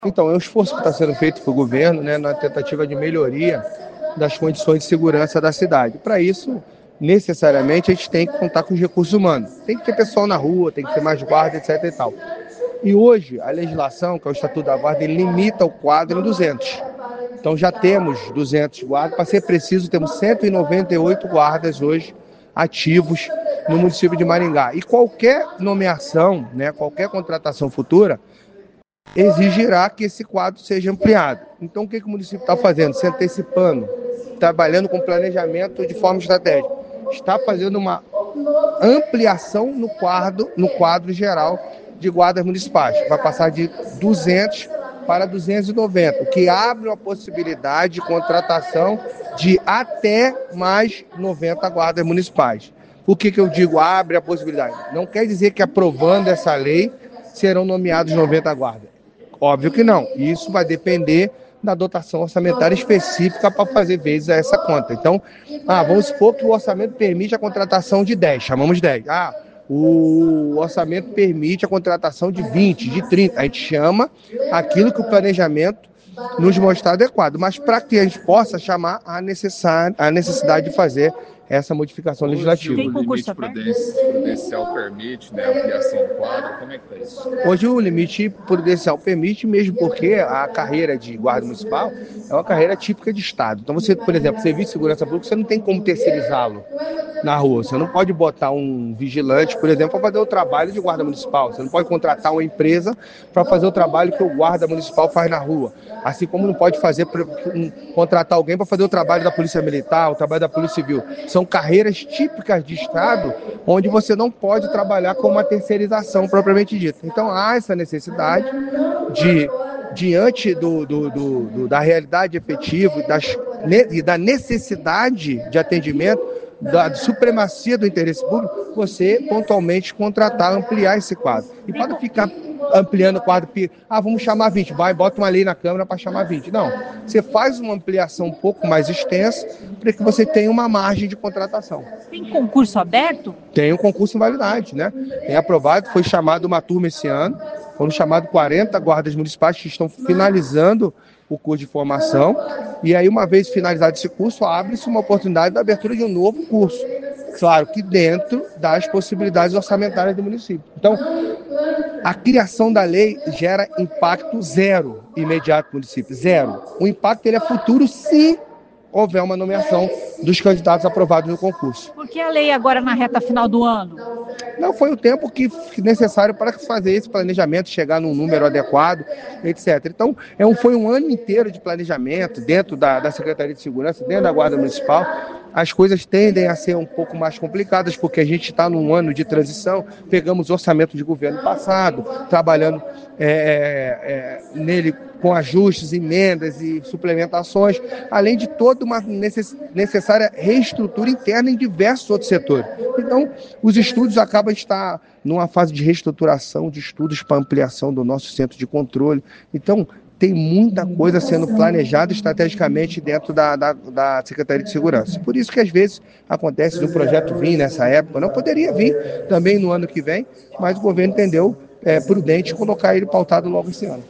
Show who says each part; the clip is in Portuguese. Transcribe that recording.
Speaker 1: Então, é um esforço que está sendo feito pelo governo, né, na tentativa de melhoria das condições de segurança da cidade. Para isso, necessariamente, a gente tem que contar com os recursos humanos. Tem que ter pessoal na rua, tem que ter mais guarda, etc. e tal. E hoje, a legislação, que é o Estatuto da Guarda, ele limita o quadro em 200. Então, já temos 200 guardas. Para ser preciso, temos 198 guardas hoje ativos no município de Maringá. E qualquer nomeação, né, qualquer contratação futura, exigirá que esse quadro seja ampliado. Então, o que o município está fazendo? Se antecipando, trabalhando com planejamento de forma estratégica. Está fazendo uma ampliação no quadro geral de guardas municipais. Vai passar de 200 para 290, o que abre a possibilidade de contratação de até mais 90 guardas municipais. Por que eu digo abre a possibilidade? Não quer dizer que aprovando essa lei serão nomeados 90 guardas. Óbvio que não. Isso vai depender da dotação orçamentária específica para fazer vezes a essa conta. Então, vamos supor que o orçamento permite a contratação de 10, chamamos 10. O orçamento permite a contratação de 20, de 30. A gente chama aquilo que o planejamento nos mostrar adequado, mas para que a gente possa chamar a necessidade de fazer essa modificação legislativa.
Speaker 2: Tem concurso prudencial permite, né, a ampliação do quadro? Como é que está isso?
Speaker 1: Hoje o limite prudencial permite, mesmo porque a carreira de guarda municipal é uma carreira típica de Estado. Então você, por exemplo, serviço de segurança pública, você não tem como terceirizá-lo na rua. Você não pode botar um vigilante, por exemplo, para fazer o trabalho de guarda municipal. Você não pode contratar uma empresa para fazer o trabalho que o guarda municipal faz na rua. Assim como não pode contratar alguém para fazer o trabalho da Polícia Militar, o trabalho da Polícia Civil. São carreiras típicas de Estado, onde você não pode trabalhar com uma terceirização propriamente dita. Então há essa necessidade de, diante da realidade efetiva e da necessidade de atendimento, da supremacia do interesse público, você pontualmente contratar, ampliar esse quadro. E para ficar ampliando o quadro, vamos chamar 20, bota uma lei na Câmara para chamar 20. Não, você faz uma ampliação um pouco mais extensa para que você tenha uma margem de contratação.
Speaker 2: Tem concurso aberto?
Speaker 1: Tem um concurso em validade, né? Tem aprovado, foi chamado uma turma esse ano, foram chamados 40 guardas municipais que estão finalizando o curso de formação, e aí uma vez finalizado esse curso, abre-se uma oportunidade da abertura de um novo curso. Claro que dentro das possibilidades orçamentárias do município. Então, a criação da lei gera impacto zero imediato no município, zero. O impacto ele é futuro se houver uma nomeação dos candidatos aprovados no concurso.
Speaker 2: Por que a lei agora na reta final do ano?
Speaker 1: Não foi o tempo necessário para fazer esse planejamento, chegar num número adequado, etc. Então, foi um ano inteiro de planejamento dentro da Secretaria de Segurança, dentro da Guarda Municipal. As coisas tendem a ser um pouco mais complicadas, porque a gente está num ano de transição, pegamos o orçamento de governo passado, trabalhando nele com ajustes, emendas e suplementações, além de toda uma necessária reestrutura interna em diversos outros setores. Então, os estudos acabam de estar numa fase de reestruturação, de estudos para ampliação do nosso centro de controle. Então, tem muita coisa sendo planejada estrategicamente dentro da Secretaria de Segurança. Por isso que às vezes acontece do projeto vir nessa época, não poderia vir também no ano que vem, mas o governo entendeu prudente colocar ele pautado logo esse ano.